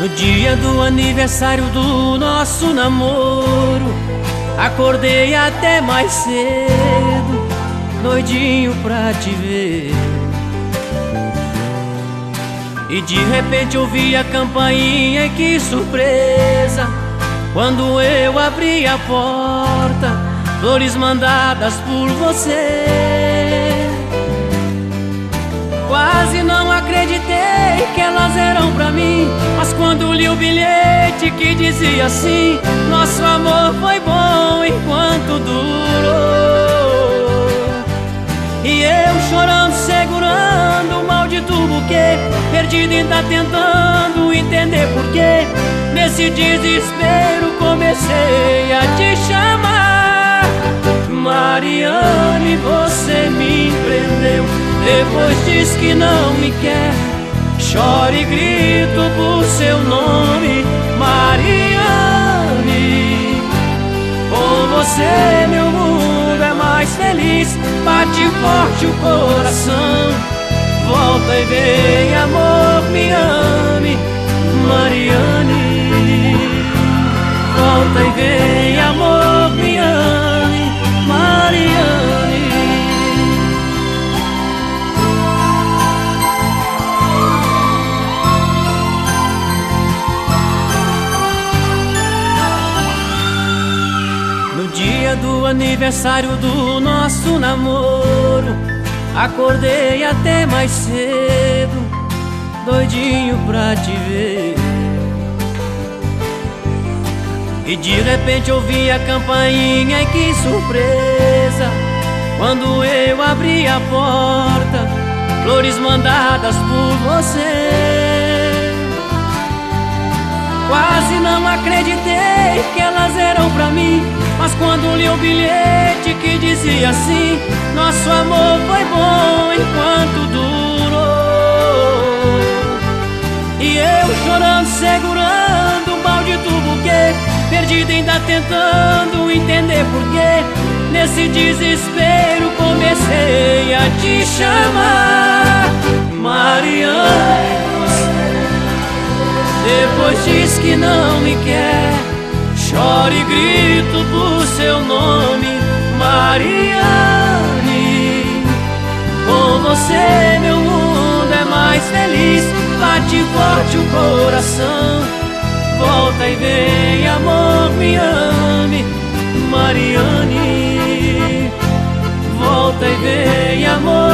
No dia do aniversário do nosso namoro, acordei até mais cedo, doidinho pra te ver. E de repente ouvi a campainha e que surpresa, quando eu abri a porta, flores mandadas por você. Quase não acreditei que elas eram pra mim, mas quando li o bilhete que dizia assim: nosso amor foi bom enquanto durou. E eu chorando, segurando o maldito buquê, perdido ainda tentando entender porquê. Nesse desespero comecei a te chamar. Mariane, você me prendeu, depois diz que não me quer. Choro e grito por seu nome, Mariane. Com você meu mundo é mais feliz. Bate forte o coração, volta e vem, amor, me ame, Mariane. Volta e vem, amor, me ame, Mariane. No dia do aniversário do nosso namoro, acordei até mais cedo, doidinho pra te ver. E de repente ouvi a campainha e que surpresa, quando eu abri a porta, flores mandadas por você. Quase não acreditei que elas eram pra mim, mas quando li o bilhete que dizia assim: nosso amor foi bom enquanto durou. E eu chorando, segurando o maldito buquê, perdido ainda tentando entender porquê. Nesse desespero comecei a te chamar. Mariane, depois diz que não me quer. Choro e grito por seu nome, Mariane. Com você meu mundo é mais feliz. Bate forte o coração, volta e vem, amor, me ame, Mariane. Volta e vem, amor.